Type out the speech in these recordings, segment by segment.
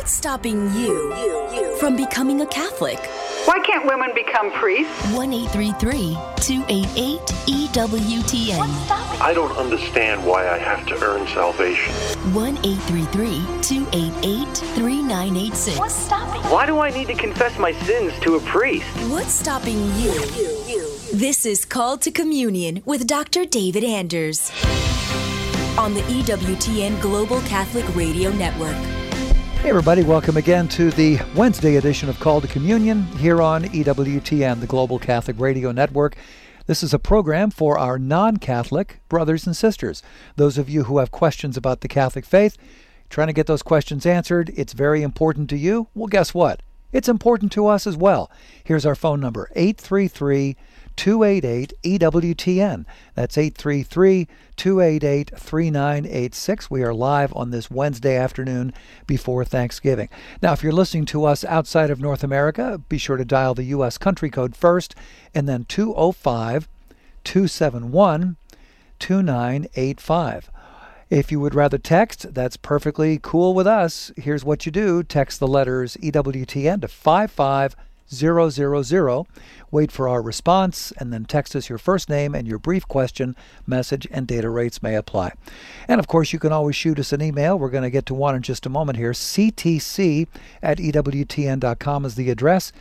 What's stopping you from becoming a Catholic? Why can't women become priests? 1-833-288-EWTN. I don't understand why I have to earn salvation. 1-833-288-3986. What's stopping? Why do I need to confess my sins to a priest? What's stopping you? This is Called to Communion with Dr. David Anders on the EWTN Global Catholic Radio Network. Hey everybody, welcome again to the Wednesday edition of Call to Communion here on EWTN, the Global Catholic Radio Network. This is a program for our non-Catholic brothers and sisters. Those of you who have questions about the Catholic faith, trying to get those questions answered, it's very important to you. Well, guess what? It's important to us as well. Here's our phone number, 833-288-EWTN. That's 833-288-3986. We are live on this Wednesday afternoon before Thanksgiving. Now, if you're listening to us outside of North America, be sure to dial the U.S. country code first, and then 205-271-2985. If you would rather text, that's perfectly cool with us. Here's what you do. Text the letters EWTN to 55000. Wait for our response, and then text us your first name and your brief question. Message and data rates may apply. And of course, you can always shoot us an email. We're going to get to one in just a moment here. ctc@ewtn.com is the address.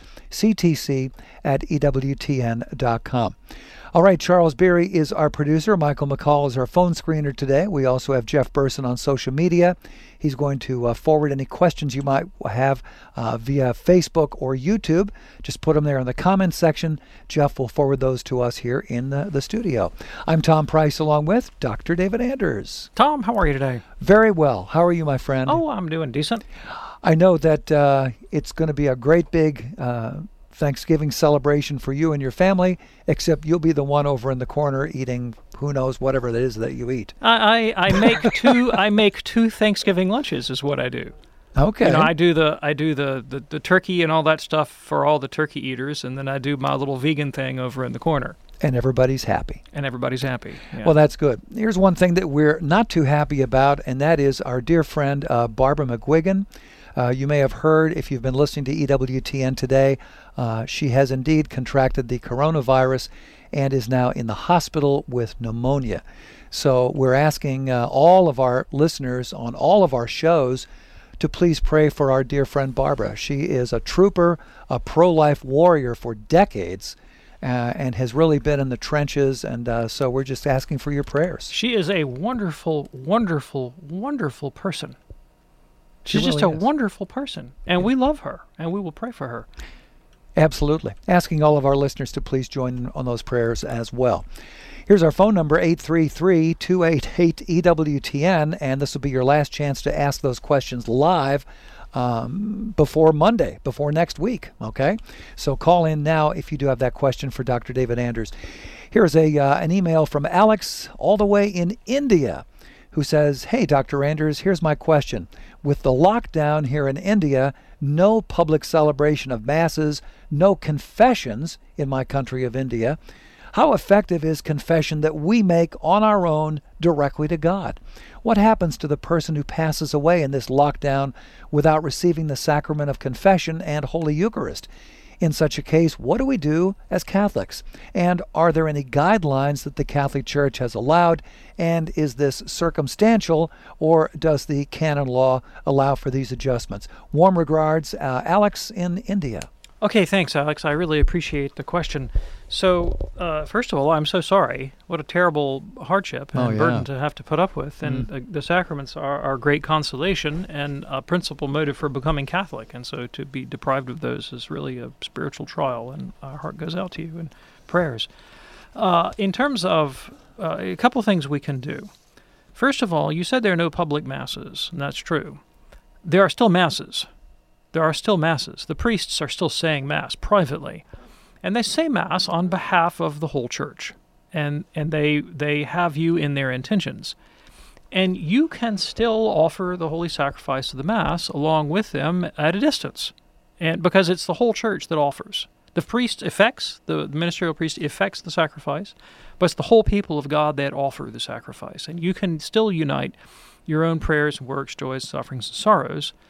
ctc@ewtn.com. All right, Charles Beery is our producer. Michael McCall is our phone screener today. We also have Jeff Burson on social media. He's going to forward any questions you might have via Facebook or YouTube. Just put them there in the comments section. Jeff will forward those to us here in the studio. I'm Tom Price along with Dr. David Anders. Tom, how are you today? Very well. How are you, my friend? Oh, I'm doing decent. I know that it's going to be a great big Thanksgiving celebration for you and your family, except you'll be the one over in the corner eating who knows whatever it is that you eat. I make two Thanksgiving lunches is what I do. Okay. You know, I do the turkey and all that stuff for all the turkey eaters, and then I do my little vegan thing over in the corner. And everybody's happy. Yeah. Well, that's good. Here's one thing that we're not too happy about, and that is our dear friend Barbara McGuigan. You may have heard, if you've been listening to EWTN today, she has indeed contracted the coronavirus and is now in the hospital with pneumonia. So we're asking all of our listeners on all of our shows to please pray for our dear friend Barbara. She is a trooper, a pro-life warrior for decades, and has really been in the trenches, and so we're just asking for your prayers. She is a wonderful, wonderful, wonderful person. She's really just a is. wonderful person, and we love her, and we will pray for her. Absolutely. Asking all of our listeners to please join on those prayers as well. Here's our phone number, 833-288-EWTN, and this will be your last chance to ask those questions live before Monday, before next week, okay? So call in now if you do have that question for Dr. David Anders. Here's an email from Alex all the way in India, who says, "Hey, Dr. Anders, here's my question. With the lockdown here in India, no public celebration of masses, no confessions in my country of India. How effective is confession that we make on our own directly to God? What happens to the person who passes away in this lockdown without receiving the sacrament of confession and Holy Eucharist? In such a case, what do we do as Catholics? And are there any guidelines that the Catholic Church has allowed? And is this circumstantial, or does the canon law allow for these adjustments?" Warm regards, Alex in India. Okay, thanks, Alex. I really appreciate the question. So, first of all, I'm so sorry. What a terrible hardship and burden to have to put up with. And the sacraments are great consolation and a principal motive for becoming Catholic. And so to be deprived of those is really a spiritual trial, and our heart goes out to you in prayers. In terms of a couple things we can do. First of all, you said there are no public masses, and that's true. There are still masses. There are still masses. The priests are still saying Mass privately, and they say Mass on behalf of the whole Church, and they have you in their intentions. And you can still offer the Holy Sacrifice of the Mass along with them at a distance, and because it's the whole Church that offers. The priest effects, the ministerial priest effects the sacrifice, but it's the whole people of God that offer the sacrifice. And you can still unite your own prayers and works, joys, sufferings, and sorrows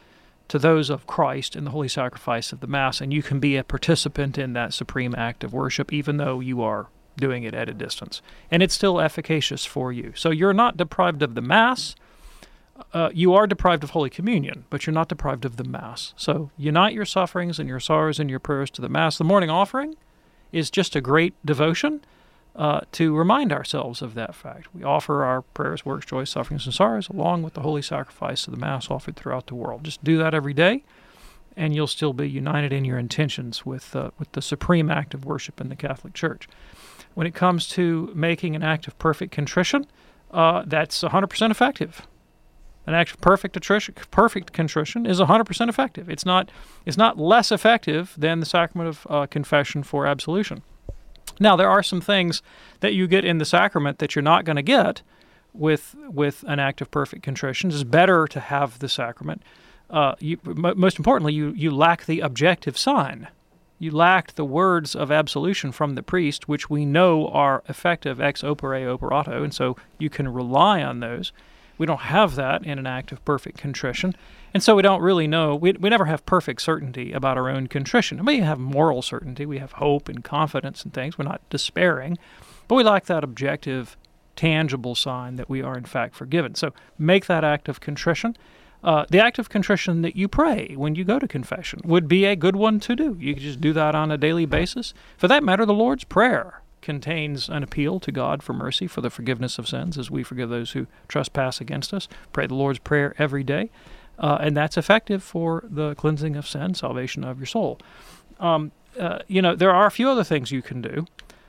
to those of Christ in the holy sacrifice of the Mass, and you can be a participant in that supreme act of worship, even though you are doing it at a distance. And it's still efficacious for you. So you're not deprived of the Mass. You are deprived of Holy Communion, but you're not deprived of the Mass. So unite your sufferings and your sorrows and your prayers to the Mass. The morning offering is just a great devotion to remind ourselves of that fact. We offer our prayers, works, joys, sufferings, and sorrows along with the holy sacrifice of the Mass offered throughout the world. Just do that every day, and you'll still be united in your intentions with the supreme act of worship in the Catholic Church. When it comes to making an act of perfect contrition, that's 100% effective. An act of perfect contrition is 100% effective. It's not less effective than the sacrament of confession for absolution. Now, there are some things that you get in the sacrament that you're not going to get with an act of perfect contrition. It's better to have the sacrament. Most importantly, you lack the objective sign. You lack the words of absolution from the priest, which we know are effective ex opere operato, and so you can rely on those. We don't have that in an act of perfect contrition, and so we don't really know. We never have perfect certainty about our own contrition. I mean, we have moral certainty. We have hope and confidence and things. We're not despairing, but we lack that objective, tangible sign that we are in fact forgiven. So make that act of contrition. The act of contrition that you pray when you go to confession would be a good one to do. You can just do that on a daily basis. For that matter, the Lord's Prayer contains an appeal to God for mercy, for the forgiveness of sins, as we forgive those who trespass against us. Pray the Lord's Prayer every day, and that's effective for the cleansing of sin, salvation of your soul. There are a few other things you can do,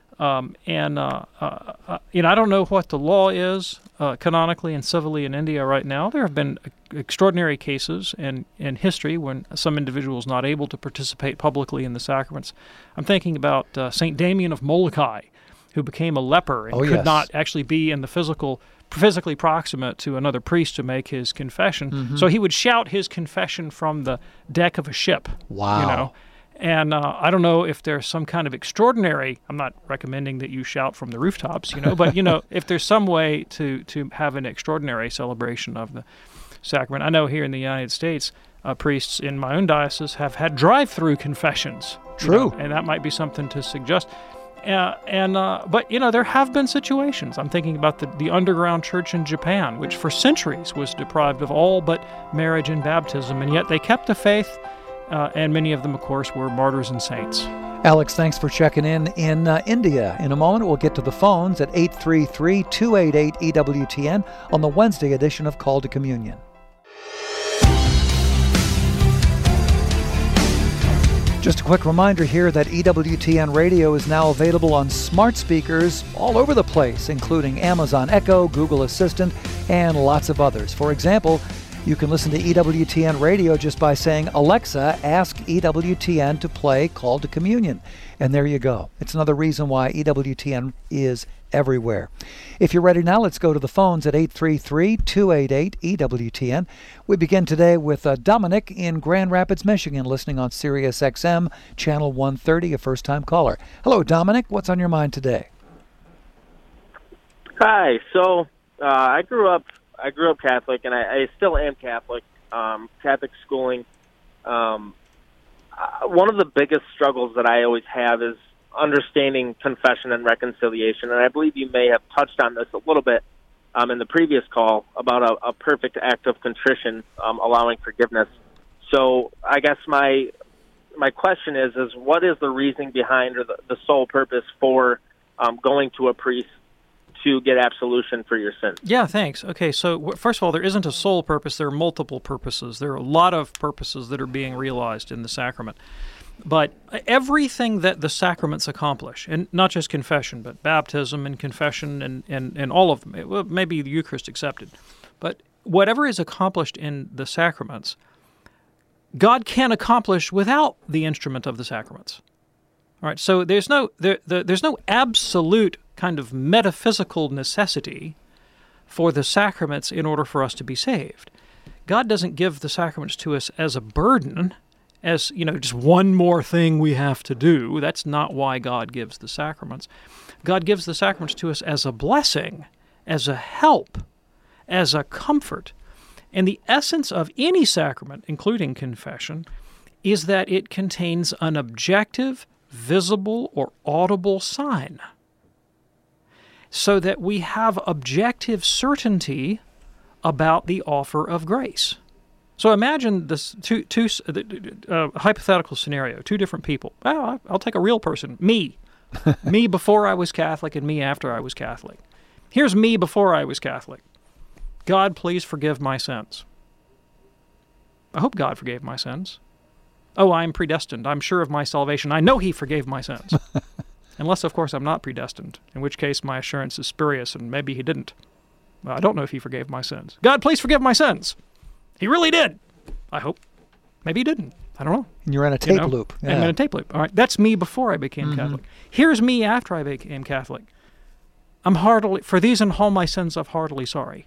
I don't know what the law is canonically and civilly in India right now. There have been extraordinary cases in history when some individuals not able to participate publicly in the sacraments. I'm thinking about St. Damien of Molokai, who became a leper and could not actually be in the physically proximate to another priest to make his confession. Mm-hmm. So he would shout his confession from the deck of a ship. Wow. And I don't know if there's some kind of extraordinary, I'm not recommending that you shout from the rooftops, but, if there's some way to have an extraordinary celebration of the sacrament. I know here in the United States, priests in my own diocese have had drive-through confessions. True. And that might be something to suggest. But there have been situations. I'm thinking about the underground church in Japan, which for centuries was deprived of all but marriage and baptism, and yet they kept the faith. And many of them, of course, were martyrs and saints. Alex, thanks for checking in India. In a moment, we'll get to the phones at 833-288-EWTN on the Wednesday edition of Call to Communion. Just a quick reminder here that EWTN Radio is now available on smart speakers all over the place, including Amazon Echo, Google Assistant, and lots of others. For example, you can listen to EWTN Radio just by saying, Alexa, ask EWTN to play Call to Communion. And there you go. It's another reason why EWTN is everywhere. If you're ready now, let's go to the phones at 833-288-EWTN. We begin today with Dominic in Grand Rapids, Michigan, listening on Sirius XM, Channel 130, a first-time caller. Hello, Dominic. What's on your mind today? Hi. So I grew up Catholic, and I still am Catholic, Catholic schooling. One of the biggest struggles that I always have is understanding confession and reconciliation, and I believe you may have touched on this a little bit in the previous call about a perfect act of contrition, allowing forgiveness. So I guess my question is what is the reasoning behind or the sole purpose for going to a priest to get absolution for your sins? Yeah, thanks. Okay, so first of all, there isn't a sole purpose. There are multiple purposes. There are a lot of purposes that are being realized in the sacrament. But everything that the sacraments accomplish, and not just confession, but baptism and confession and all of them, maybe the Eucharist accepted, but whatever is accomplished in the sacraments, God can accomplish without the instrument of the sacraments. All right, so there's no absolute kind of metaphysical necessity for the sacraments in order for us to be saved. God doesn't give the sacraments to us as a burden, as, just one more thing we have to do. That's not why God gives the sacraments. God gives the sacraments to us as a blessing, as a help, as a comfort. And the essence of any sacrament, including confession, is that it contains an objective, visible, or audible sign, so that we have objective certainty about the offer of grace. So imagine this hypothetical scenario, two different people. Well, I'll take a real person, me. Me before I was Catholic and me after I was Catholic. Here's me before I was Catholic. God, please forgive my sins. I hope God forgave my sins. Oh, I'm predestined. I'm sure of my salvation. I know He forgave my sins. Unless, of course, I'm not predestined, in which case my assurance is spurious and maybe He didn't. Well, I don't know if He forgave my sins. God, please forgive my sins. He really did. I hope. Maybe He didn't. I don't know. And you're in a tape loop. Yeah. I'm in a tape loop. All right. That's me before I became Catholic. Here's me after I became Catholic. For these and all my sins, I'm heartily sorry.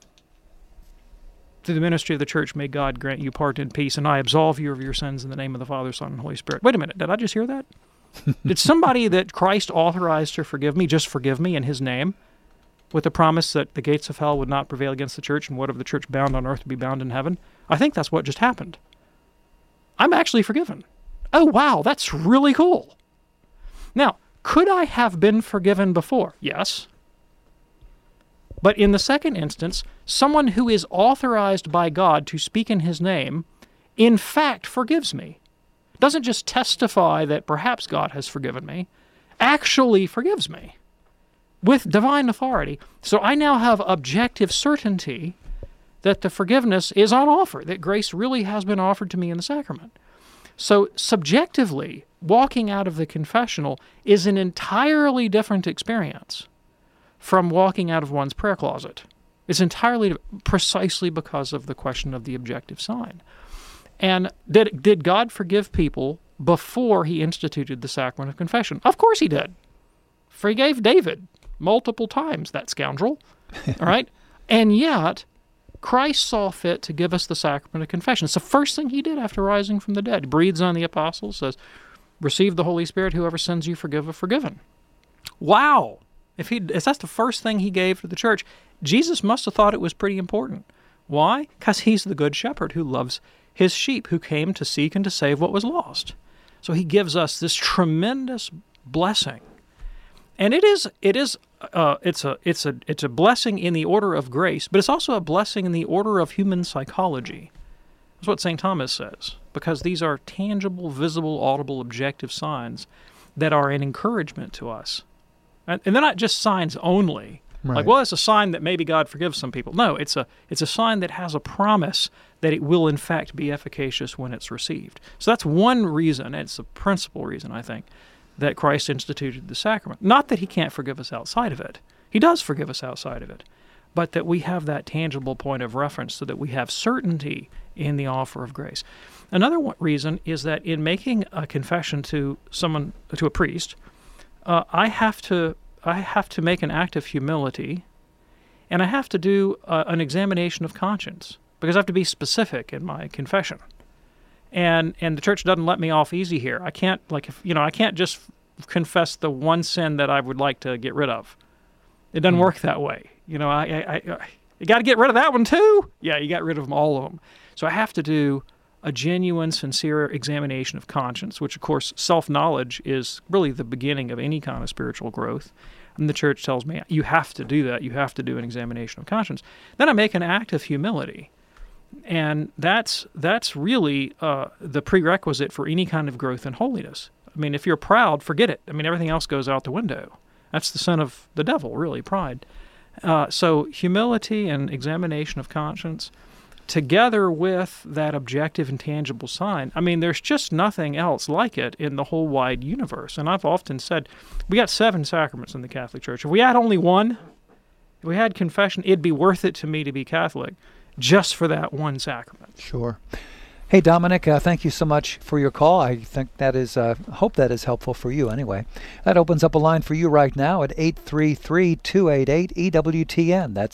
Through the ministry of the Church, may God grant you pardon and peace, and I absolve you of your sins in the name of the Father, Son, and Holy Spirit. Wait a minute. Did I just hear that? Did somebody that Christ authorized to forgive me just forgive me in His name, with the promise that the gates of hell would not prevail against the Church, and whatever the Church bound on earth would be bound in heaven? I think that's what just happened. I'm actually forgiven. Oh, wow, that's really cool. Now, could I have been forgiven before? Yes. But in the second instance, someone who is authorized by God to speak in His name, in fact, forgives me. Doesn't just testify that perhaps God has forgiven me, actually forgives me with divine authority. So I now have objective certainty that the forgiveness is on offer, that grace really has been offered to me in the sacrament. So subjectively, walking out of the confessional is an entirely different experience from walking out of one's prayer closet. It's entirely precisely because of the question of the objective sign. And did God forgive people before He instituted the sacrament of confession? Of course He did. Forgave David multiple times, that scoundrel. All right? And yet, Christ saw fit to give us the sacrament of confession. It's the first thing He did after rising from the dead. He breathes on the apostles, says, receive the Holy Spirit, whoever sins you forgive are forgiven. Wow! If that's the first thing He gave to the church, Jesus must have thought it was pretty important. Why? Because He's the good shepherd who loves His sheep, who came to seek and to save what was lost. So He gives us this tremendous blessing. And it's a blessing in the order of grace, but it's also a blessing in the order of human psychology. That's what St. Thomas says, because these are tangible, visible, audible, objective signs that are an encouragement to us. And they're not just signs only. Right. Like, well, it's a sign that maybe God forgives some people. No, it's a sign that has a promise that it will in fact be efficacious when it's received. So that's one reason, and it's a principal reason, I think, that Christ instituted the sacrament. Not that He can't forgive us outside of it. He does forgive us outside of it. But that we have that tangible point of reference so that we have certainty in the offer of grace. Another reason is that in making a confession to a priest, I have to make an act of humility, and I have to do an examination of conscience, because I have to be specific in my confession. And the church doesn't let me off easy here. I can't I can't just confess the one sin that I would like to get rid of. It doesn't work that way. You got to get rid of that one too. Yeah, you got rid of them, all of them. So I have to do a genuine, sincere examination of conscience, which, of course, self-knowledge is really the beginning of any kind of spiritual growth. And the church tells me, you have to do that. You have to do an examination of conscience. Then I make an act of humility. And that's really the prerequisite for any kind of growth in holiness. I mean, if you're proud, forget it. I mean, everything else goes out the window. That's the sin of the devil, really, pride. So humility and examination of conscience, together with that objective and tangible sign, I mean, there's just nothing else like it in the whole wide universe. And I've often said, we got 7 sacraments in the Catholic Church. If we had only one, if we had confession, it'd be worth it to me to be Catholic just for that one sacrament. Sure. Hey, Dominic, thank you so much for your call. I think that is, hope that is helpful for you anyway. That opens up a line for you right now at 833-288-EWTN. That's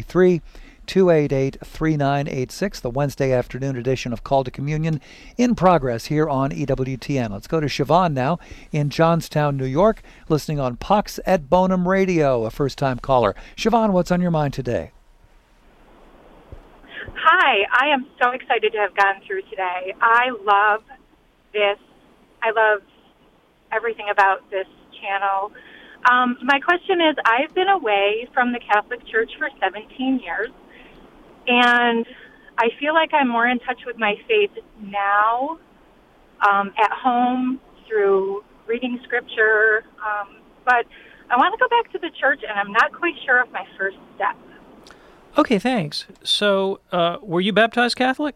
833-288-3986, the Wednesday afternoon edition of Call to Communion in progress here on EWTN. Let's go to Siobhan now in Johnstown, New York, listening on Pax et Bonum Radio, a first-time caller. Siobhan, what's on your mind today? Hi, I am so excited to have gone through today. I love this. I love everything about this channel. My question is, I've been away from the Catholic Church for 17 years, and I feel like I'm more in touch with my faith now, at home, through reading scripture, but I want to go back to the church, and I'm not quite sure of my first step. Okay, thanks. So, were you baptized Catholic?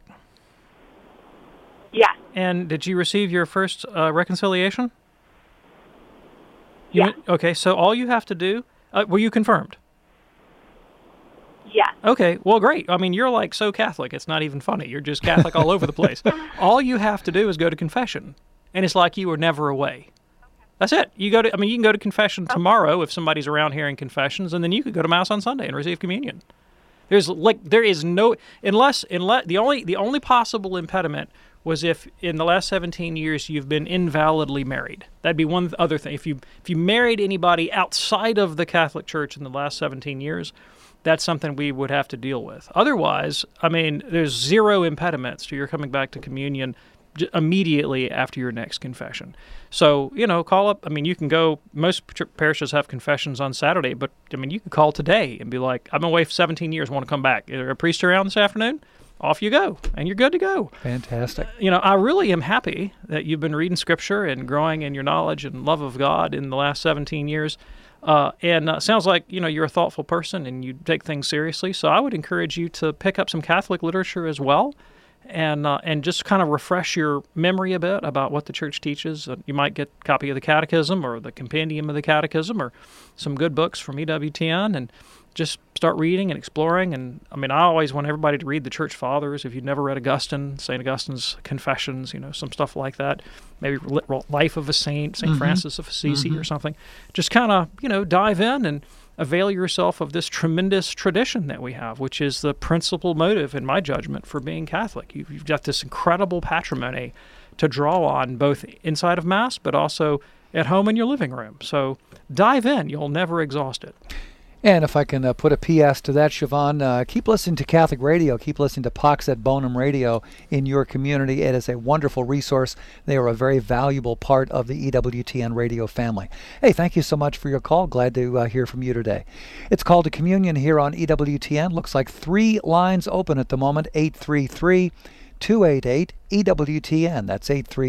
Yes. And did you receive your first reconciliation? Yes. Okay, so all you have to do, were you confirmed? Yes. Okay, well, great. I mean, you're like so Catholic, it's not even funny. You're just Catholic all over the place. All you have to do is go to confession, and it's like you were never away. That's it. You can go to confession tomorrow if somebody's around hearing confessions, and then you could go to Mass on Sunday and receive communion. There is no, unless the only possible impediment was if in the last 17 years you've been invalidly married. That'd be one other thing. If you married anybody outside of the Catholic Church in the last 17 years, that's something we would have to deal with. Otherwise, I mean, there's zero impediments to your coming back to communion immediately after your next confession. So, call up. I mean, you can go, most parishes have confessions on Saturday, but, I mean, you could call today and be like, I've been away for 17 years, want to come back. Is there a priest around this afternoon? Off you go, and you're good to go. Fantastic. I really am happy that you've been reading Scripture and growing in your knowledge and love of God in the last 17 years. And sounds like, you're a thoughtful person and you take things seriously. So I would encourage you to pick up some Catholic literature as well, and just kind of refresh your memory a bit about what the Church teaches. You might get a copy of the Catechism or the Compendium of the Catechism or some good books from EWTN, and just start reading and exploring. And I mean, I always want everybody to read the Church Fathers. If you've never read Augustine, St. Augustine's Confessions, some stuff like that, maybe Life of a Saint, St. Francis of Assisi or something. Just kind of, dive in and avail yourself of this tremendous tradition that we have, which is the principal motive, in my judgment, for being Catholic. You've got this incredible patrimony to draw on, both inside of Mass, but also at home in your living room. So dive in. You'll never exhaust it. And if I can put a PS to that, Siobhan, keep listening to Catholic radio. Keep listening to Pax et Bonum Radio in your community. It is a wonderful resource. They are a very valuable part of the EWTN radio family. Hey, thank you so much for your call. Glad to hear from you today. It's Called to Communion here on EWTN. Looks like 3 lines open at the moment, 833-288-EWTN. That's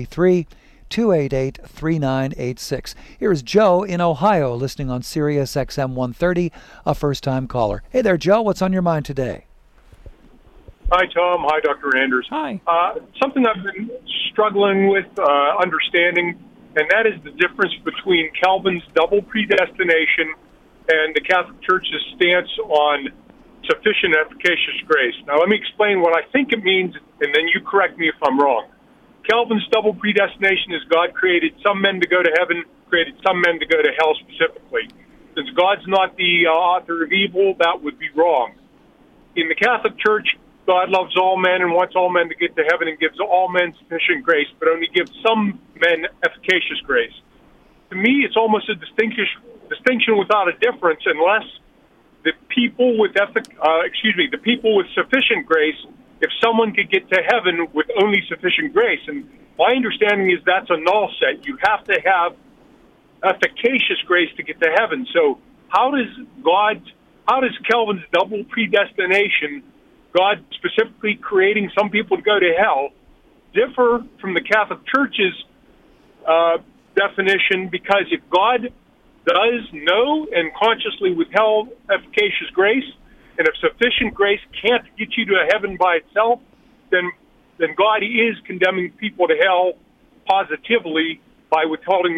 833-288-3986. Here is Joe in Ohio, listening on Sirius XM 130, a first-time caller. Hey there, Joe. What's on your mind today? Hi, Tom. Hi, Dr. Anders. Hi. Something I've been struggling with understanding, and that is the difference between Calvin's double predestination and the Catholic Church's stance on sufficient efficacious grace. Now, let me explain what I think it means, and then you correct me if I'm wrong. Calvin's double predestination is God created some men to go to heaven, created some men to go to hell specifically. Since God's not the author of evil, that would be wrong. In the Catholic Church, God loves all men and wants all men to get to heaven and gives all men sufficient grace, but only gives some men efficacious grace. To me, it's almost a distinction without a difference, unless the people with the people with sufficient grace, if someone could get to heaven with only sufficient grace. And my understanding is that's a null set. You have to have efficacious grace to get to heaven. So how does Calvin's double predestination, God specifically creating some people to go to hell, differ from the Catholic Church's definition? Because if God does know and consciously withheld efficacious grace, and if sufficient grace can't get you to heaven by itself, then God is condemning people to hell positively by withholding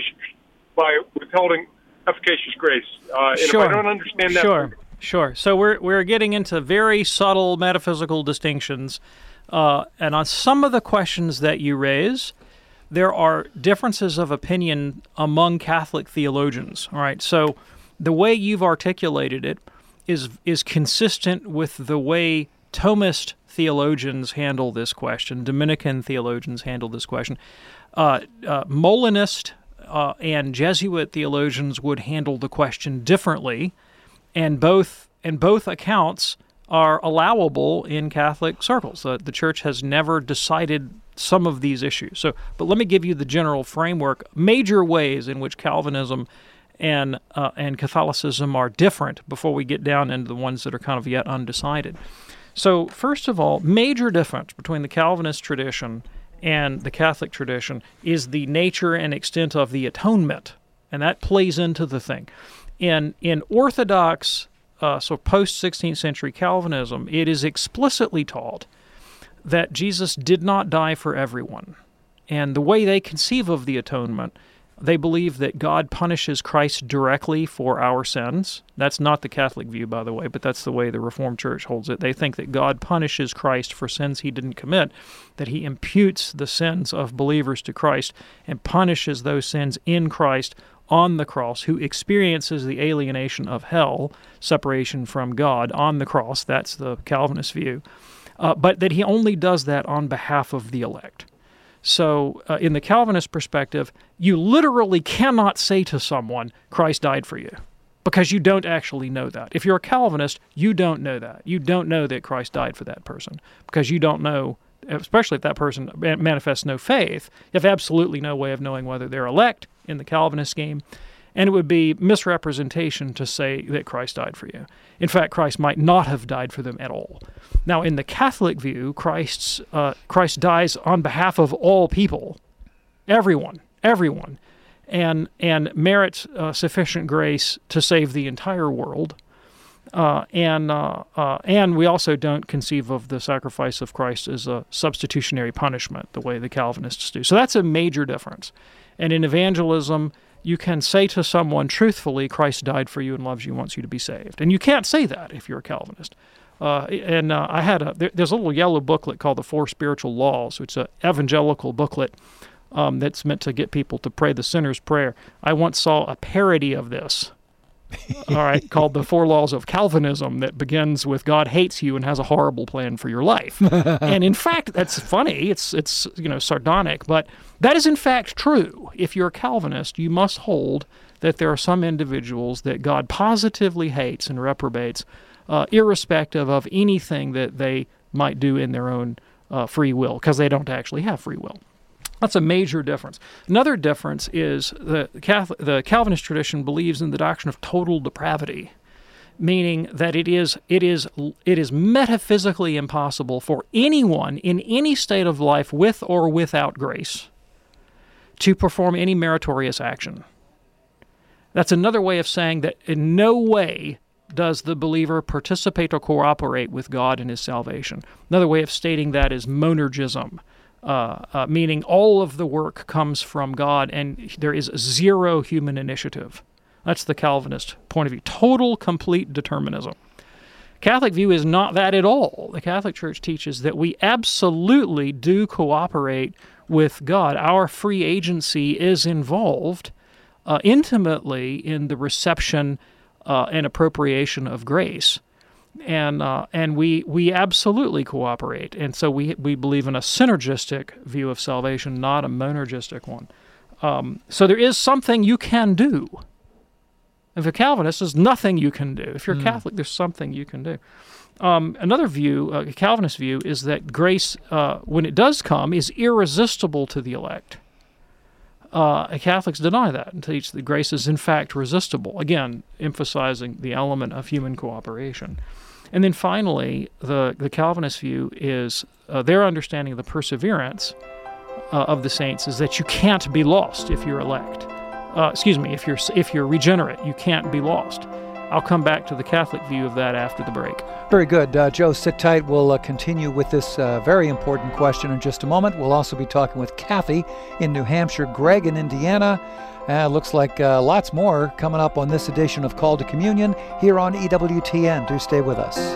efficacious grace. And Sure. If I don't understand that, Sure. So we're getting into very subtle metaphysical distinctions, and on some of the questions that you raise, there are differences of opinion among Catholic theologians. All right. So the way you've articulated it is consistent with the way Thomist theologians handle this question, Dominican theologians handle this question. Molinist and Jesuit theologians would handle the question differently, and both accounts are allowable in Catholic circles. The Church has never decided some of these issues. But let me give you the general framework, major ways in which Calvinism and Catholicism are different before we get down into the ones that are kind of yet undecided. So first of all, major difference between the Calvinist tradition and the Catholic tradition is the nature and extent of the atonement, and that plays into the thing. In Orthodox, so post-16th century Calvinism, it is explicitly taught that Jesus did not die for everyone. And the way they conceive of the atonement, they believe that God punishes Christ directly for our sins. That's not the Catholic view, by the way, but that's the way the Reformed Church holds it. They think that God punishes Christ for sins he didn't commit, that he imputes the sins of believers to Christ and punishes those sins in Christ on the cross, who experiences the alienation of hell, separation from God on the cross. That's the Calvinist view. But that he only does that on behalf of the elect. So in the Calvinist perspective, you literally cannot say to someone, Christ died for you, because you don't actually know that. If you're a Calvinist, you don't know that. You don't know that Christ died for that person, because you don't know, especially if that person manifests no faith, you have absolutely no way of knowing whether they're elect in the Calvinist scheme, and it would be misrepresentation to say that Christ died for you. In fact, Christ might not have died for them at all. Now, in the Catholic view, Christ dies on behalf of all people, everyone, and merits sufficient grace to save the entire world. And we also don't conceive of the sacrifice of Christ as a substitutionary punishment, the way the Calvinists do. So that's a major difference. And in evangelism, you can say to someone truthfully, Christ died for you and loves you and wants you to be saved. And you can't say that if you're a Calvinist. There's a little yellow booklet called The Four Spiritual Laws, which is an evangelical booklet that's meant to get people to pray the sinner's prayer. I once saw a parody of this, all right, called The Four Laws of Calvinism, that begins with God hates you and has a horrible plan for your life. And in fact, that's funny. It's sardonic, but that is in fact true. If you're a Calvinist, you must hold that there are some individuals that God positively hates and reprobates, irrespective of anything that they might do in their own free will, because they don't actually have free will. That's a major difference. Another difference is the Calvinist tradition believes in the doctrine of total depravity, meaning that it is metaphysically impossible for anyone in any state of life, with or without grace, to perform any meritorious action. That's another way of saying that in no way does the believer participate or cooperate with God in his salvation. Another way of stating that is monergism. Meaning all of the work comes from God and there is zero human initiative. That's the Calvinist point of view. Total, complete determinism. Catholic view is not that at all. The Catholic Church teaches that we absolutely do cooperate with God. Our free agency is involved intimately in the reception and appropriation of grace. And we absolutely cooperate. And so we believe in a synergistic view of salvation, not a monergistic one. So there is something you can do. If you're a Calvinist, there's nothing you can do. If you're a Catholic, there's something you can do. Another view, a Calvinist view, is that grace, when it does come, is irresistible to the elect. Catholics deny that and teach that grace is in fact resistible, again, emphasizing the element of human cooperation. And then finally, the Calvinist view is their understanding of the perseverance of the saints is that you can't be lost if you're elect. If you're regenerate, you can't be lost. I'll come back to the Catholic view of that after the break. Very good. Joe, sit tight. We'll continue with this very important question in just a moment. We'll also be talking with Kathy in New Hampshire, Greg in Indiana. Looks like lots more coming up on this edition of Call to Communion here on EWTN. Do stay with us.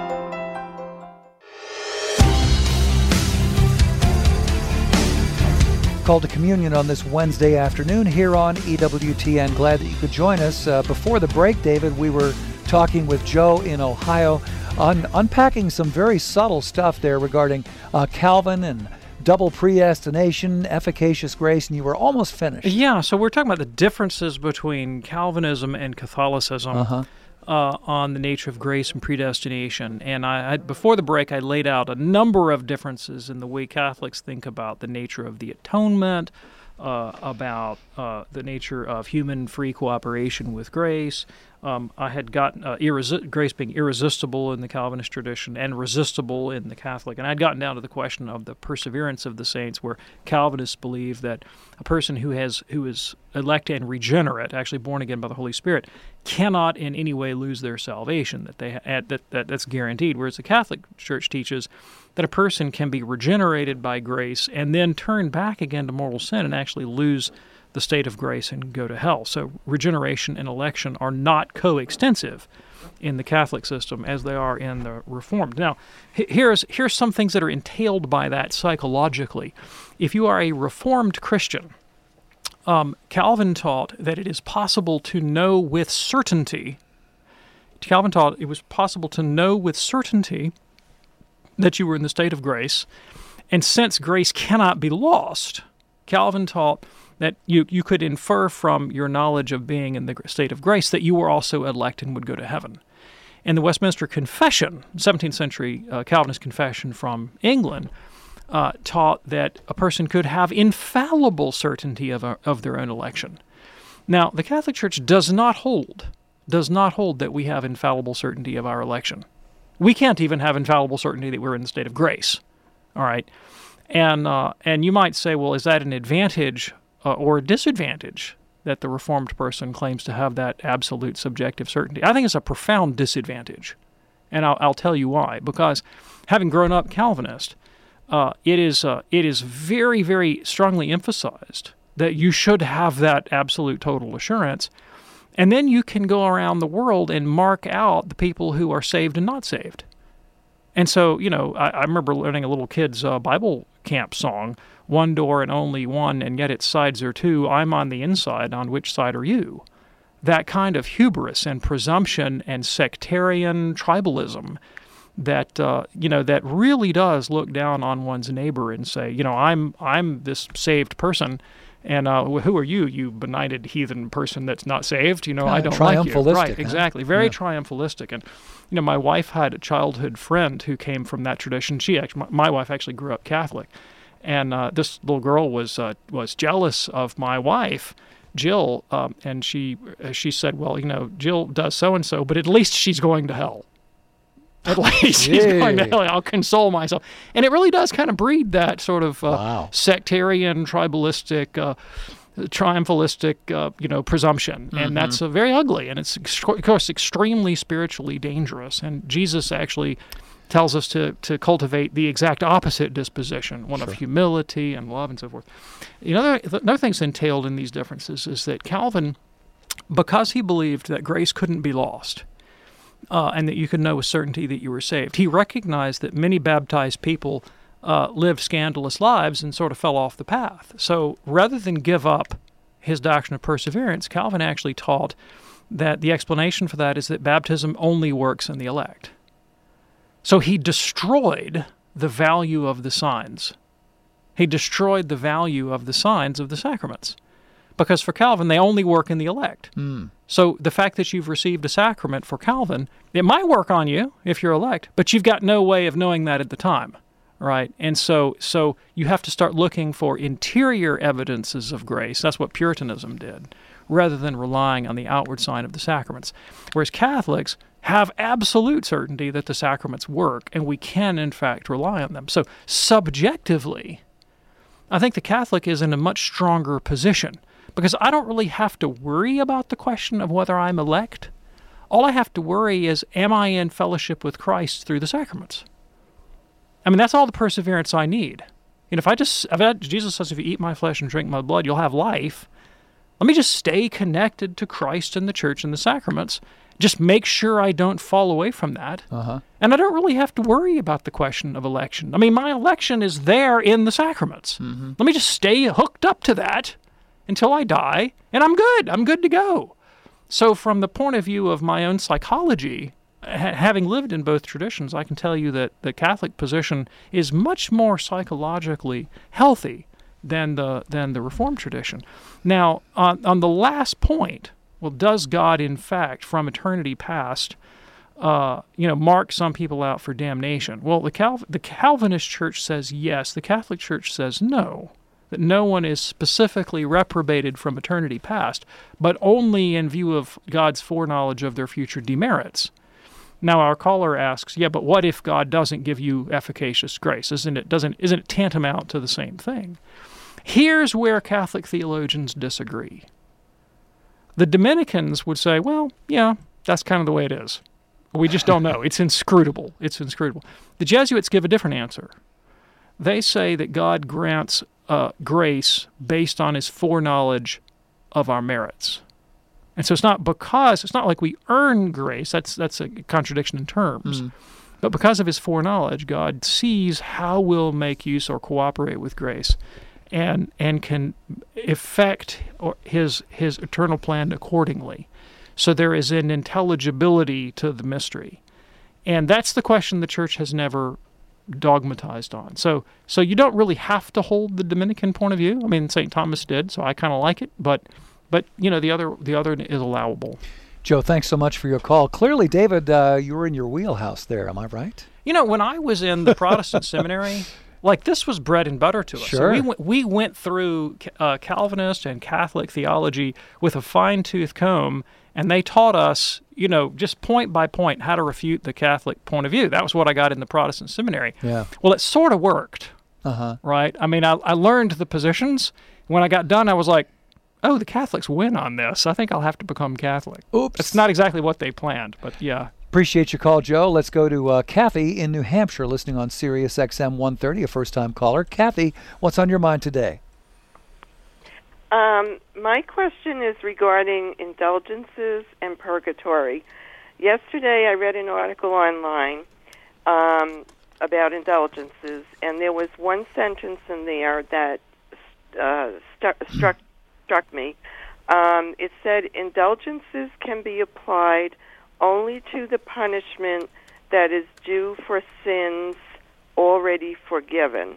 Call to Communion on this Wednesday afternoon here on EWTN. Glad that you could join us. Before the break, David, we were talking with Joe in Ohio, unpacking some very subtle stuff there regarding Calvin and double predestination, efficacious grace, and you were almost finished. Yeah, so we're talking about the differences between Calvinism and Catholicism. on the nature of grace and predestination. And I before the break, I laid out a number of differences in the way Catholics think about the nature of the atonement, about the nature of human free cooperation with grace. I had gotten grace being irresistible in the Calvinist tradition and resistible in the Catholic. And I'd gotten down to the question of the perseverance of the saints, where Calvinists believe that a person who is elect and regenerate, actually born again by the Holy Spirit, cannot in any way lose their salvation, that's guaranteed. Whereas the Catholic Church teaches that a person can be regenerated by grace and then turn back again to mortal sin and actually lose the state of grace and go to hell. So regeneration and election are not coextensive in the Catholic system as they are in the Reformed. Now, here's some things that are entailed by that psychologically. If you are a Reformed Christian, Calvin taught that it is possible to know with certainty. Calvin taught it was possible to know with certainty that you were in the state of grace, and since grace cannot be lost, Calvin taught that you could infer from your knowledge of being in the state of grace that you were also elect and would go to heaven. And the Westminster Confession, 17th century Calvinist confession from England, taught that a person could have infallible certainty of their own election. Now, the Catholic Church does not hold that we have infallible certainty of our election. We can't even have infallible certainty that we're in the state of grace. All right, and you might say, well, is that an advantage or a disadvantage that the Reformed person claims to have that absolute subjective certainty? I think it's a profound disadvantage, and I'll tell you why. Because having grown up Calvinist, it is very, very strongly emphasized that you should have that absolute total assurance, and then you can go around the world and mark out the people who are saved and not saved. And so, I remember learning a little kid's Bible camp song, "One door and only one, and yet its sides are two. I'm on the inside, on which side are you?" That kind of hubris and presumption and sectarian tribalism that that really does look down on one's neighbor and say, I'm this saved person, and who are you, you benighted heathen person that's not saved? I don't like you. Right, exactly. Very triumphalistic. And my wife had a childhood friend who came from that tradition. My wife actually grew up Catholic, and this little girl was jealous of my wife, Jill, and she said, well, Jill does so and so, but at least she's going to hell. At least she's going to hell. I'll console myself. And it really does kind of breed that sort of sectarian, tribalistic, triumphalistic, presumption. Mm-hmm. And that's very ugly. And it's, of course, extremely spiritually dangerous. And Jesus actually tells us to cultivate the exact opposite disposition, one of humility and love and so forth. Another thing's entailed in these differences is that Calvin, because he believed that grace couldn't be lost, and that you could know with certainty that you were saved, he recognized that many baptized people lived scandalous lives and sort of fell off the path. So rather than give up his doctrine of perseverance, Calvin actually taught that the explanation for that is that baptism only works in the elect. So he destroyed the value of the signs. He destroyed the value of the signs of the sacraments. Because for Calvin, they only work in the elect. So the fact that you've received a sacrament for Calvin, it might work on you if you're elect, but you've got no way of knowing that at the time, right? And so you have to start looking for interior evidences of grace. That's what Puritanism did, rather than relying on the outward sign of the sacraments. Whereas Catholics have absolute certainty that the sacraments work, and we can, in fact, rely on them. So subjectively, I think the Catholic is in a much stronger position, because I don't really have to worry about the question of whether I'm elect. All I have to worry is, am I in fellowship with Christ through the sacraments? I mean, that's all the perseverance I need. Jesus says, if you eat my flesh and drink my blood, you'll have life. Let me just stay connected to Christ and the church and the sacraments. Just make sure I don't fall away from that. And I don't really have to worry about the question of election. I mean, my election is there in the sacraments. Let me just stay hooked up to that until I die, and I'm good. I'm good to go. So from the point of view of my own psychology, having lived in both traditions, I can tell you that the Catholic position is much more psychologically healthy than the Reformed tradition. Now, on the last point, well, does God, in fact, from eternity past, mark some people out for damnation? Well, the Calvinist Church says yes. The Catholic Church says no, that no one is specifically reprobated from eternity past, but only in view of God's foreknowledge of their future demerits. Now, our caller asks, yeah, but what if God doesn't give you efficacious grace? Isn't it tantamount to the same thing? Here's where Catholic theologians disagree. The Dominicans would say, well, yeah, that's kind of the way it is. We just don't know. It's inscrutable. It's inscrutable. The Jesuits give a different answer. They say that God grants grace based on his foreknowledge of our merits. And so it's not like we earn grace. That's a contradiction in terms. But because of his foreknowledge, God sees how we'll make use or cooperate with grace and can effect his eternal plan accordingly. So there is an intelligibility to the mystery. And that's the question the Church has never dogmatized on. So you don't really have to hold the Dominican point of view. I mean, St. Thomas did, so I kind of like it, but the other is allowable. Joe, thanks so much for your call. Clearly, David, you were in your wheelhouse there. Am I right? When I was in the Protestant seminary, this was bread and butter to us. Sure. So we went through Calvinist and Catholic theology with a fine-tooth comb, and they taught us, just point by point how to refute the Catholic point of view. That was what I got in the Protestant seminary. Yeah. Well, it sort of worked, right? I mean, I learned the positions. When I got done, I was like, oh, the Catholics win on this. I think I'll have to become Catholic. Oops. It's not exactly what they planned, but yeah. Appreciate your call, Joe. Let's go to Kathy in New Hampshire, listening on Sirius XM 130, a first-time caller. Kathy, what's on your mind today? My question is regarding indulgences and purgatory. Yesterday I read an article online about indulgences, and there was one sentence in there that struck me. It said, indulgences can be applied only to the punishment that is due for sins already forgiven.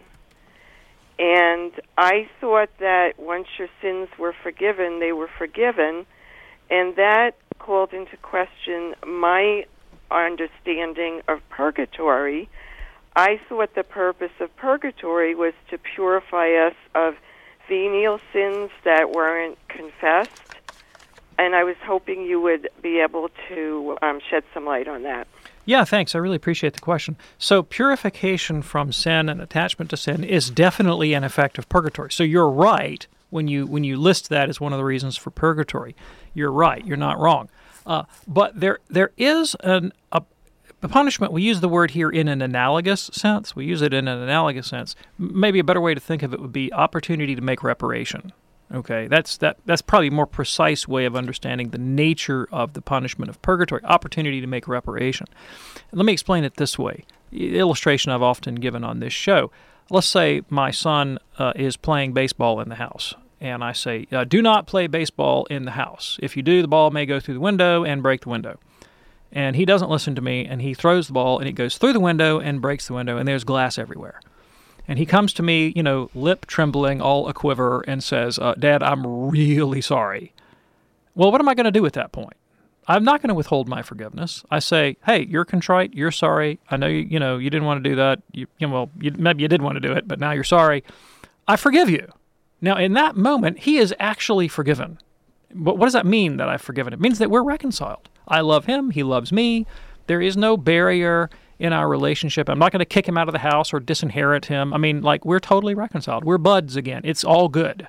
And I thought that once your sins were forgiven, they were forgiven, and that called into question my understanding of purgatory. I thought the purpose of purgatory was to purify us of venial sins that weren't confessed, and I was hoping you would be able to shed some light on that. Yeah, thanks. I really appreciate the question. So purification from sin and attachment to sin is definitely an effect of purgatory. So you're right when you list that as one of the reasons for purgatory. You're right. You're not wrong. But there is a punishment. We use the word here in an analogous sense. We use it in an analogous sense. Maybe a better way to think of it would be opportunity to make reparation. Okay, that's probably a more precise way of understanding the nature of the punishment of purgatory, opportunity to make reparation. And let me explain it this way. The illustration I've often given on this show. Let's say my son is playing baseball in the house, and I say, do not play baseball in the house. If you do, the ball may go through the window and break the window. And he doesn't listen to me, and he throws the ball, and it goes through the window and breaks the window, and there's glass everywhere. And he comes to me, lip trembling, all aquiver, and says, Dad, I'm really sorry. Well, what am I going to do at that point? I'm not going to withhold my forgiveness. I say, hey, you're contrite, you're sorry. I know you didn't want to do that. Maybe you did want to do it, but now you're sorry. I forgive you. Now, in that moment, he is actually forgiven. But what does that mean that I've forgiven him? It means that we're reconciled. I love him. He loves me. There is no barrier in our relationship. I'm not going to kick him out of the house or disinherit him. I mean, we're totally reconciled. We're buds again. It's all good.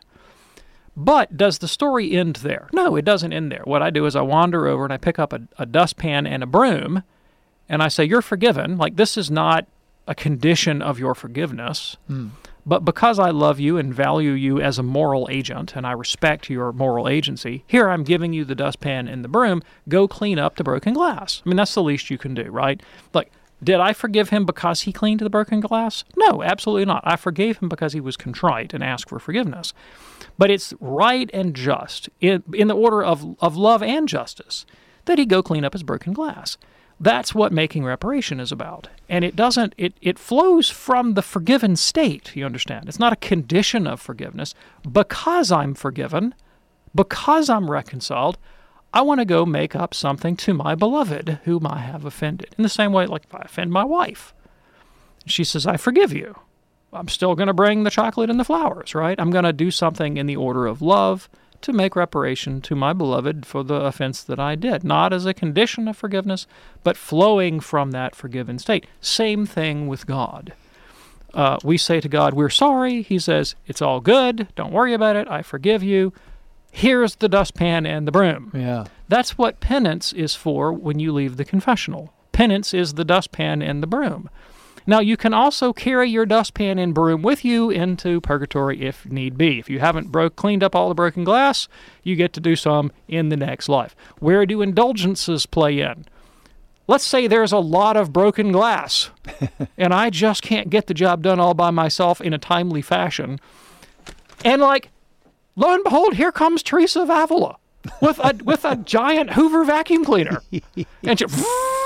But does the story end there? No, it doesn't end there. What I do is I wander over and I pick up a dustpan and a broom, and I say, you're forgiven. This is not a condition of your forgiveness. But because I love you and value you as a moral agent, and I respect your moral agency, here I'm giving you the dustpan and the broom. Go clean up the broken glass. I mean, that's the least you can do, right? Did I forgive him because he cleaned the broken glass? No, absolutely not. I forgave him because he was contrite and asked for forgiveness. But it's right and just, in the order of love and justice, that he go clean up his broken glass. That's what making reparation is about. And it flows from the forgiven state, you understand. It's not a condition of forgiveness. Because I'm forgiven, because I'm reconciled, I want to go make up something to my beloved whom I have offended. In the same way, like if I offend my wife, she says, I forgive you. I'm still going to bring the chocolate and the flowers, right? I'm going to do something in the order of love to make reparation to my beloved for the offense that I did, not as a condition of forgiveness, but flowing from that forgiven state. Same thing with God. We say to God, we're sorry. He says, it's all good. Don't worry about it. I forgive you. Here's the dustpan and the broom. Yeah. That's what penance is for when you leave the confessional. Penance is the dustpan and the broom. Now, you can also carry your dustpan and broom with you into purgatory if need be. If you haven't cleaned up all the broken glass, you get to do some in the next life. Where do indulgences play in? Let's say there's a lot of broken glass, and I just can't get the job done all by myself in a timely fashion. And lo and behold, here comes Teresa of Avila with a giant Hoover vacuum cleaner. And she...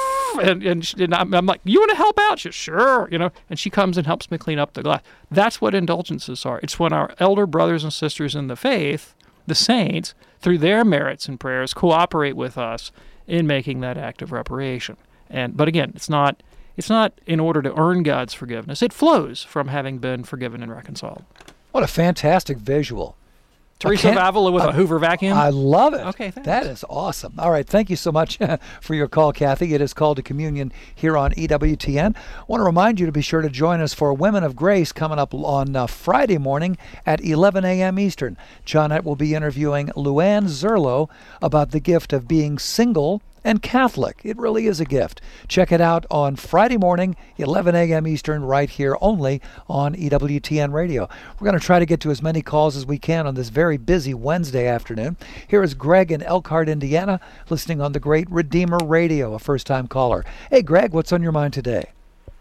And I'm like, you want to help out? She says, sure, and she comes and helps me clean up the glass. That's what indulgences are. It's when our elder brothers and sisters in the faith, the saints, through their merits and prayers, cooperate with us in making that act of reparation. But again, it's not in order to earn God's forgiveness. It flows from having been forgiven and reconciled. What a fantastic visual. Teresa of Avila with a Hoover vacuum? I love it. Okay, thanks. That is awesome. All right, thank you so much for your call, Kathy. It is Called to Communion here on EWTN. I want to remind you to be sure to join us for Women of Grace coming up on Friday morning at 11 a.m. Eastern. Johnette will be interviewing Luann Zerlo about the gift of being single and Catholic. It really is a gift. Check it out on Friday morning, 11 a.m. Eastern, right here only on EWTN Radio. We're going to try to get to as many calls as we can on this very busy Wednesday afternoon. Here is Greg in Elkhart, Indiana, listening on the Great Redeemer Radio, a first-time caller. Hey, Greg, what's on your mind today?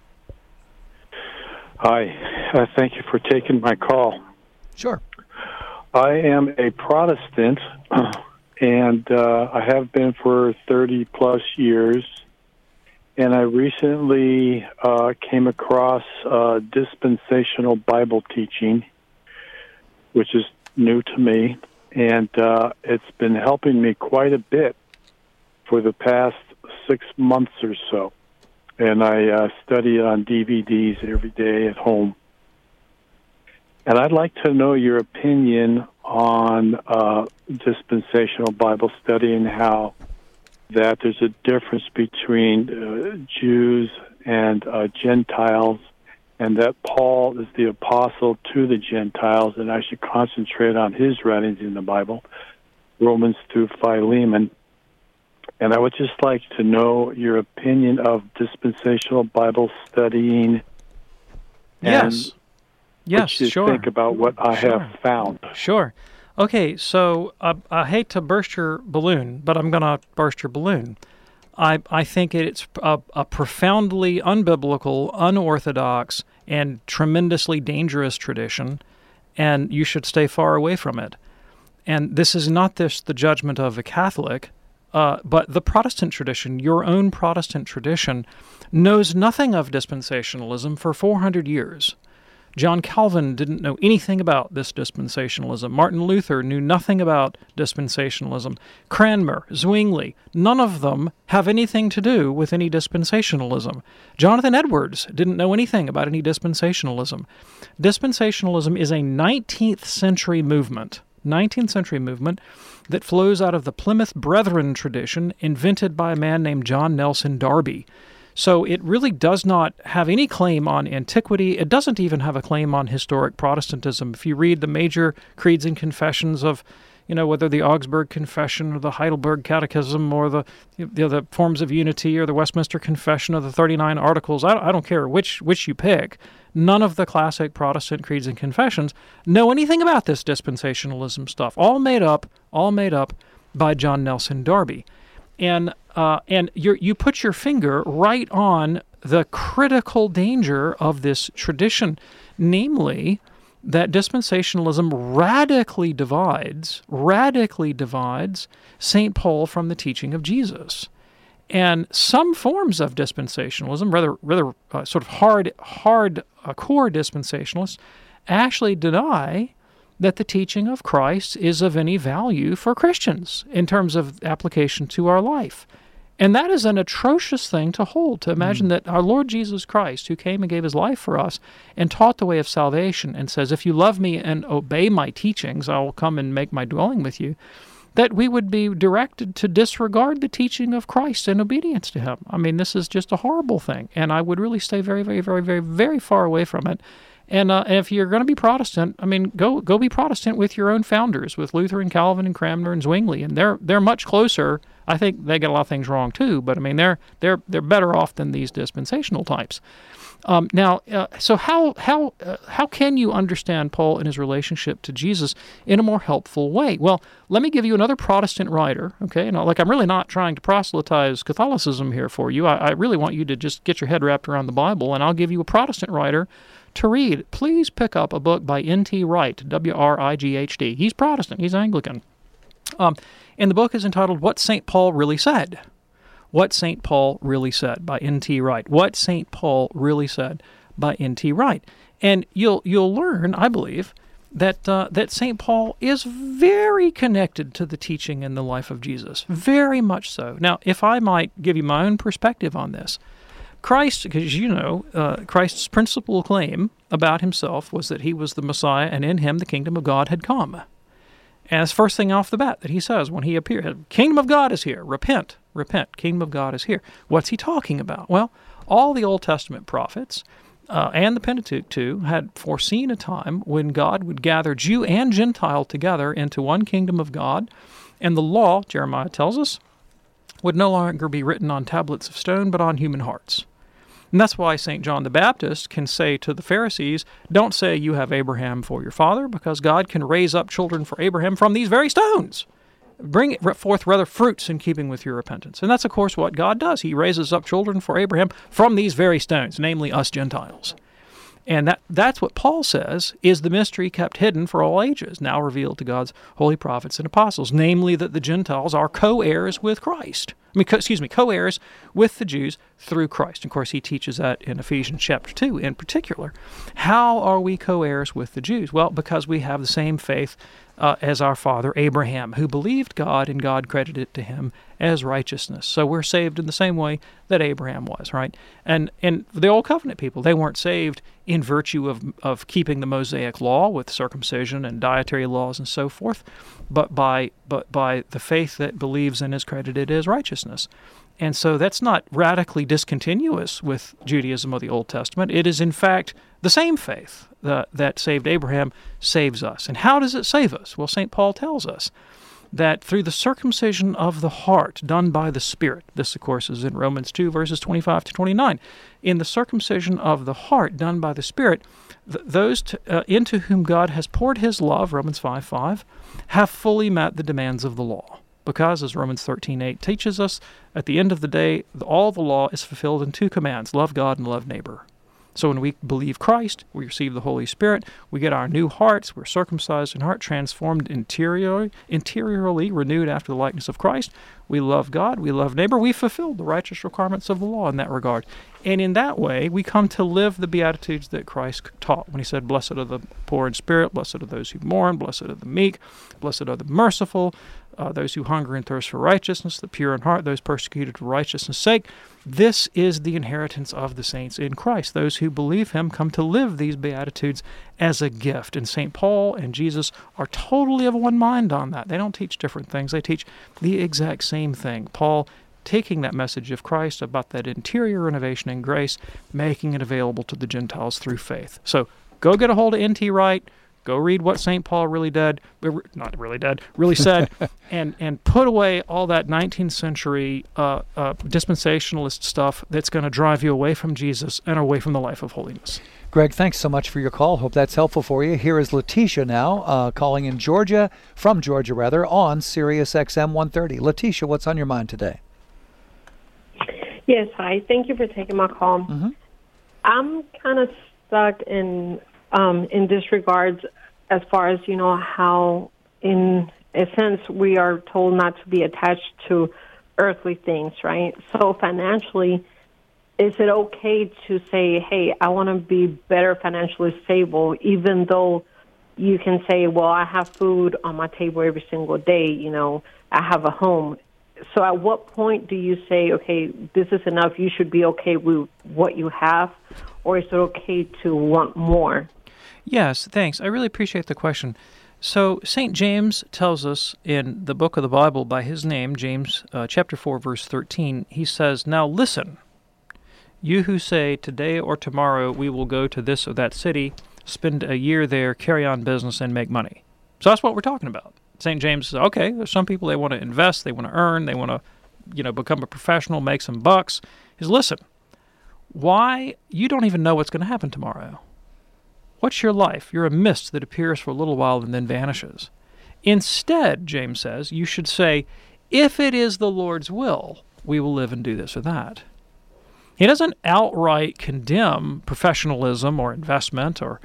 Hi. Thank you for taking my call. Sure. I am a Protestant, and I have been for 30-plus years. And I recently came across dispensational Bible teaching, which is new to me. And it's been helping me quite a bit for the past 6 months or so. And I study it on DVDs every day at home. And I'd like to know your opinion on dispensational Bible study and how that there's a difference between Jews and Gentiles, and that Paul is the apostle to the Gentiles, and I should concentrate on his writings in the Bible, Romans through Philemon. And I would just like to know your opinion of dispensational Bible studying. Yes. Yes, what you sure. think about what I have found. Sure. Okay, so I hate to burst your balloon, but I'm going to burst your balloon. I think it's a profoundly unbiblical, unorthodox, and tremendously dangerous tradition, and you should stay far away from it. And this is not the judgment of a Catholic, but the Protestant tradition, your own Protestant tradition, knows nothing of dispensationalism for 400 years. John Calvin didn't know anything about this dispensationalism. Martin Luther knew nothing about dispensationalism. Cranmer, Zwingli, none of them have anything to do with any dispensationalism. Jonathan Edwards didn't know anything about any dispensationalism. Dispensationalism is a 19th century movement that flows out of the Plymouth Brethren tradition invented by a man named John Nelson Darby. So it really does not have any claim on antiquity. It doesn't even have a claim on historic Protestantism. If you read the major creeds and confessions of, whether the Augsburg Confession or the Heidelberg Catechism or the Forms of Unity or the Westminster Confession or the 39 Articles, I don't care which you pick, none of the classic Protestant creeds and confessions know anything about this dispensationalism stuff. All made up by John Nelson Darby. And you put your finger right on the critical danger of this tradition, namely that dispensationalism radically divides St. Paul from the teaching of Jesus. And some forms of dispensationalism, rather sort of hard core dispensationalists, actually deny that the teaching of Christ is of any value for Christians in terms of application to our life. And that is an atrocious thing to hold, to imagine that our Lord Jesus Christ, who came and gave his life for us and taught the way of salvation and says, if you love me and obey my teachings, I will come and make my dwelling with you, that we would be directed to disregard the teaching of Christ in obedience to him. I mean, this is just a horrible thing, and I would really stay very, very, very, very, very far away from it. And if you're going to be Protestant, I mean, go be Protestant with your own founders, with Luther and Calvin and Cranmer and Zwingli, and they're much closer. I think they get a lot of things wrong too, but I mean, they're better off than these dispensational types. So how can you understand Paul and his relationship to Jesus in a more helpful way? Well, let me give you another Protestant writer, okay? And I'm really not trying to proselytize Catholicism here for you. I really want you to just get your head wrapped around the Bible, and I'll give you a Protestant writer to read. Please pick up a book by N.T. Wright, W-R-I-G-H-T. He's Protestant. He's Anglican. And the book is entitled What St. Paul Really Said. What St. Paul Really Said by N.T. Wright. What St. Paul Really Said by N.T. Wright. And you'll learn, I believe, that St. Paul is very connected to the teaching and the life of Jesus. Very much so. Now, if I might give you my own perspective on this, Christ, because you know, Christ's principal claim about himself was that he was the Messiah, and in him the kingdom of God had come. And that's the first thing off the bat that he says when he appeared. Kingdom of God is here. Repent, repent. Kingdom of God is here. What's he talking about? Well, all the Old Testament prophets and the Pentateuch too had foreseen a time when God would gather Jew and Gentile together into one kingdom of God, and the law, Jeremiah tells us, would no longer be written on tablets of stone, but on human hearts. And that's why St. John the Baptist can say to the Pharisees, don't say you have Abraham for your father, because God can raise up children for Abraham from these very stones. Bring forth rather fruits in keeping with your repentance. And that's, of course, what God does. He raises up children for Abraham from these very stones, namely us Gentiles. And that's what Paul says is the mystery kept hidden for all ages, now revealed to God's holy prophets and apostles, namely that the Gentiles are co-heirs with Christ. Co-heirs with the Jews through Christ. Of course, he teaches that in Ephesians chapter 2 in particular. How are we co-heirs with the Jews? Well, because we have the same faith as our father Abraham, who believed God and God credited it to him as righteousness. So we're saved in the same way that Abraham was, right? And the Old Covenant people, they weren't saved in virtue of keeping the Mosaic law with circumcision and dietary laws and so forth, but by the faith that believes and is credited as righteousness. And so that's not radically discontinuous with Judaism of the Old Testament. It is, in fact, the same faith that saved Abraham saves us. And how does it save us? Well, St. Paul tells us that through the circumcision of the heart done by the Spirit, this, of course, is in Romans 2, verses 25 to 29, in the circumcision of the heart done by the Spirit, those into whom God has poured his love, Romans 5:5, have fully met the demands of the law. Because, as Romans 13:8 teaches us, at the end of the day, all the law is fulfilled in two commands, love God and love neighbor. So when we believe Christ, we receive the Holy Spirit, we get our new hearts, we're circumcised in heart, transformed interiorly, renewed after the likeness of Christ. We love God, we love neighbor, we fulfill the righteous requirements of the law in that regard. And in that way, we come to live the Beatitudes that Christ taught when he said, blessed are the poor in spirit, blessed are those who mourn, blessed are the meek, blessed are the merciful, those who hunger and thirst for righteousness, the pure in heart, those persecuted for righteousness' sake. This is the inheritance of the saints in Christ. Those who believe him come to live these Beatitudes as a gift. And St. Paul and Jesus are totally of one mind on that. They don't teach different things. They teach the exact same thing. Paul taking that message of Christ about that interior renovation and grace, making it available to the Gentiles through faith. So go get a hold of N.T. Wright. Go read what St. Paul really said, and put away all that 19th century dispensationalist stuff that's going to drive you away from Jesus and away from the life of holiness. Greg, thanks so much for your call. Hope that's helpful for you. Here is Letitia now, calling in from Georgia, on Sirius XM 130. Letitia, what's on your mind today? Yes, hi. Thank you for taking my call. Mm-hmm. I'm kind of stuck in this regards as far as, how in a sense we are told not to be attached to earthly things, right? So financially, is it okay to say, hey, I want to be better financially stable, even though you can say, well, I have food on my table every single day, you know, I have a home. So at what point do you say, okay, this is enough, you should be okay with what you have, or is it okay to want more? Yes, thanks. I really appreciate the question. So St. James tells us in the book of the Bible by his name, James chapter 4, verse 13, he says, "Now listen, you who say, today or tomorrow we will go to this or that city, spend a year there, carry on business, and make money." So that's what we're talking about. St. James says, okay, there's some people, they want to invest, they want to earn, they want to, you know, become a professional, make some bucks. He says, listen, why? You don't even know what's going to happen tomorrow. What's your life? You're a mist that appears for a little while and then vanishes. Instead, James says, you should say, if it is the Lord's will, we will live and do this or that. He doesn't outright condemn professionalism or investment or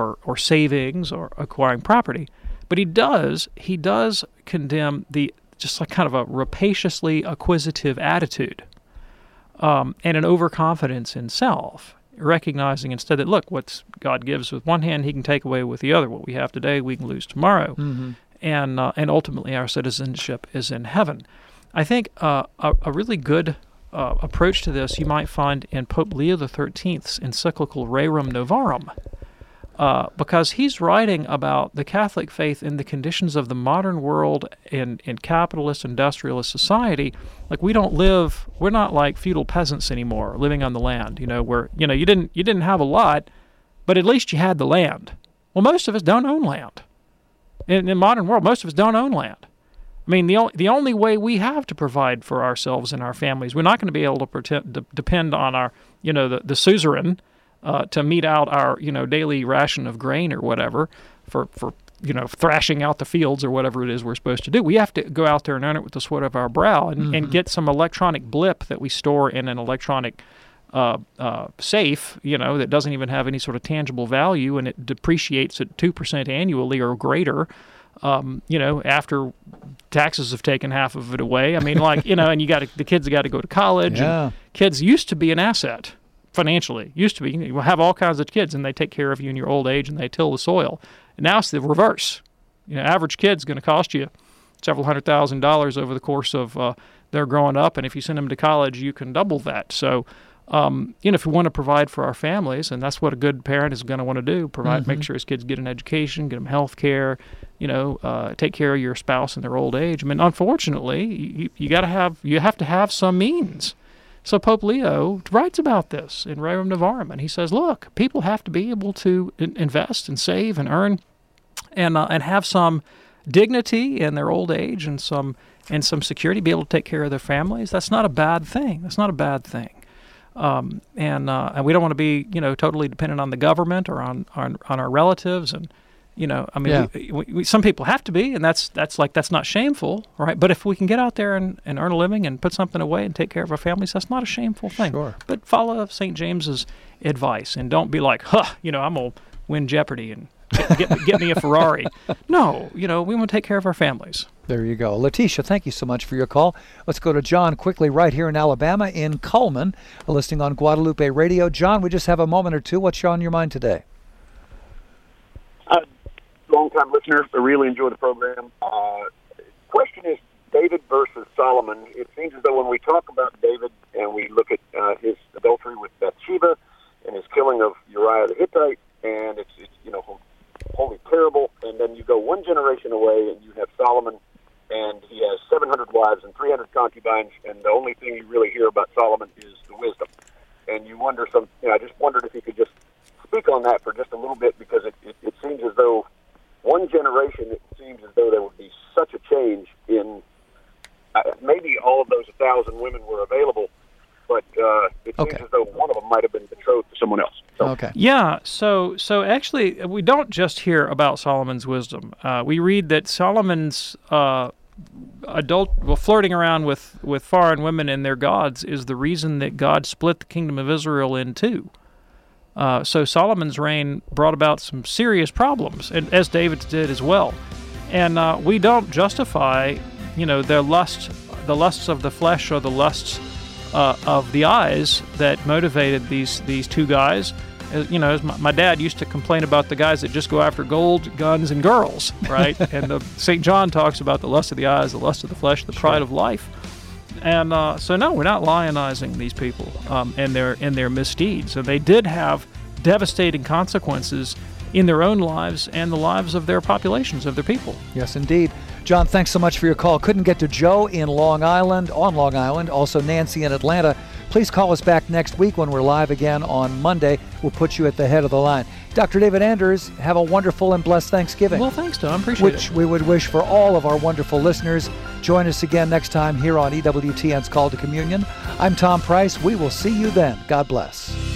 savings or acquiring property, but he does condemn the just like kind of a rapaciously acquisitive attitude and an overconfidence in self, recognizing instead that, look, what God gives with one hand, he can take away with the other. What we have today, we can lose tomorrow. Mm-hmm. And ultimately our citizenship is in heaven. I think a really good approach to this you might find in Pope Leo XIII's encyclical Rerum Novarum, because he's writing about the Catholic faith in the conditions of the modern world in capitalist, industrialist society. Like we're not like feudal peasants anymore, living on the land, where, you didn't have a lot, but at least you had the land. Well, most of us don't own land. In the modern world, most of us don't own land. I mean, the only way we have to provide for ourselves and our families, we're not going to be able to depend on our, the suzerain to meet out our, daily ration of grain or whatever for thrashing out the fields or whatever it is we're supposed to do. We have to go out there and earn it with the sweat of our brow and get some electronic blip that we store in an electronic safe, that doesn't even have any sort of tangible value, and it depreciates at 2% annually or greater. After taxes have taken half of it away. I mean, and the kids got to go to college. Yeah. And kids used to be an asset financially. Used to be. You have all kinds of kids, and they take care of you in your old age, and they till the soil. And now it's the reverse. Average kid's going to cost you several $100,000 over the course of their growing up, and if you send them to college, you can double that. So, if we want to provide for our families, and that's what a good parent is going to want to do, make sure his kids get an education, get them health care, take care of your spouse in their old age. I mean, unfortunately, you have to have some means. So Pope Leo writes about this in Rerum Novarum, and he says, look, people have to be able to invest and save and earn and have some dignity in their old age and some security, be able to take care of their families. That's not a bad thing. That's not a bad thing. And we don't want to be, totally dependent on the government or on our relatives. And, we some people have to be, and that's not shameful, right? But if we can get out there and earn a living and put something away and take care of our families, that's not a shameful thing. Sure. But follow St. James's advice and don't be like, I'm going to win Jeopardy and get me a Ferrari. No, we want to take care of our families. There you go. Letitia, thank you so much for your call. Let's go to John quickly right here in Alabama in Cullman, listening on Guadalupe Radio. John, we just have a moment or two. What's on your mind today? Long-time listener. I really enjoy the program. Question is David versus Solomon. It seems as though when we talk about David and we look at his adultery with Bathsheba and his killing of Uriah the Hittite, and it's wholly terrible, and then you go one generation away and you have Solomon, and he has 700 wives and 300 concubines, and the only thing you really hear about Solomon is the wisdom. And you wonder I just wondered if you could just speak on that for just a little bit, because it seems as though one generation, it seems as though there would be such a change in maybe all of those 1,000 women were available, but it seems as though one of them might have been betrothed to someone else. So. Okay. Yeah, so actually, we don't just hear about Solomon's wisdom. We read that Solomon's flirting around with foreign women and their gods is the reason that God split the kingdom of Israel in two. So Solomon's reign brought about some serious problems, and as David's did as well. And we don't justify, the lusts of the flesh or the lusts of the eyes that motivated these two guys As my dad used to complain about the guys that just go after gold, guns, and girls, right? And St. John talks about the lust of the eyes, the lust of the flesh, the pride of life. And so no, we're not lionizing these people and their misdeeds. So they did have devastating consequences in their own lives and the lives of their populations, of their people. Yes, indeed. John, thanks so much for your call. Couldn't get to Joe on Long Island, also Nancy in Atlanta. Please call us back next week when we're live again on Monday. We'll put you at the head of the line. Dr. David Anders, have a wonderful and blessed Thanksgiving. Well, thanks, Tom. Appreciate it. Which we would wish for all of our wonderful listeners. Join us again next time here on EWTN's Call to Communion. I'm Tom Price. We will see you then. God bless.